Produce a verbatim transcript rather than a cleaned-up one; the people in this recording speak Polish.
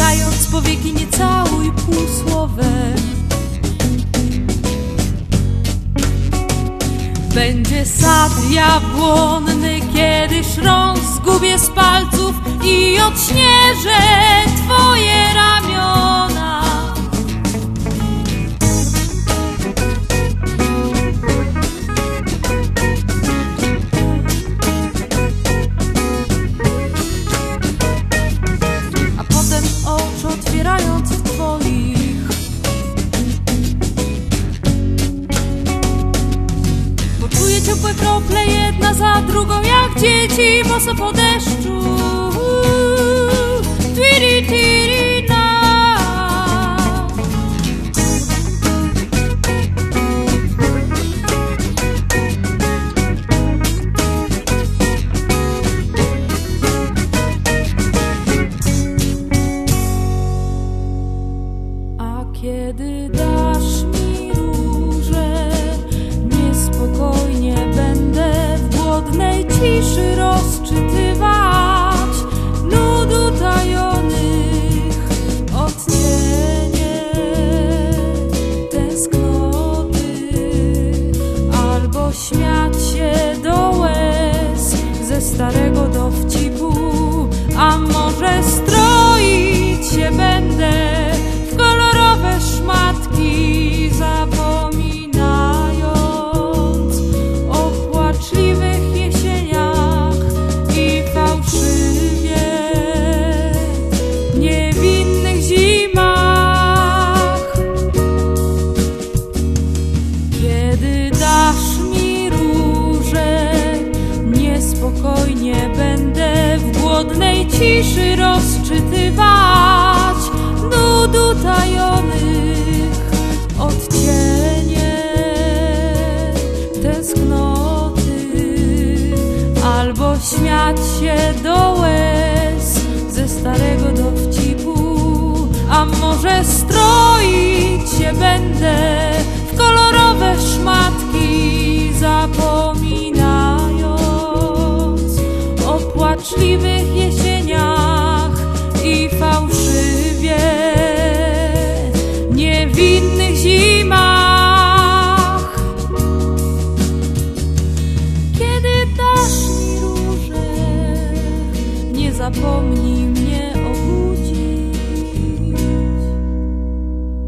zamykając powieki, nie całuj półsłowem. Będzie sad jabłonny, kiedy szron zgubię z palców i odśnieżę twoje ramiona. A potem oczy otwierając w twoich czuję ciepłe krople jedna za drugą, jak dzieci boso po deszczu. Tiri, tiri, na. A kiedy dasz mi róże, niespokojnie będę w głodnej ciszy rozczytywać nud utajonych, odcienie tęsknoty, albo śmiać się do łez ze starego dowcipu, a może stroić się będę w kolorowe szmatki, zapominając o płaczliwych jesieniach i fałszywie niewinnych zimach. Kiedy dasz mi róże, niespokojnie będę w głodnej ciszy rozczytywać nud utajonych, odcienie tęsknoty, albo śmiać się do łez ze starego dowcipu, a może stroić się będę w kolorowe szmatki, zapominając o płaczliwych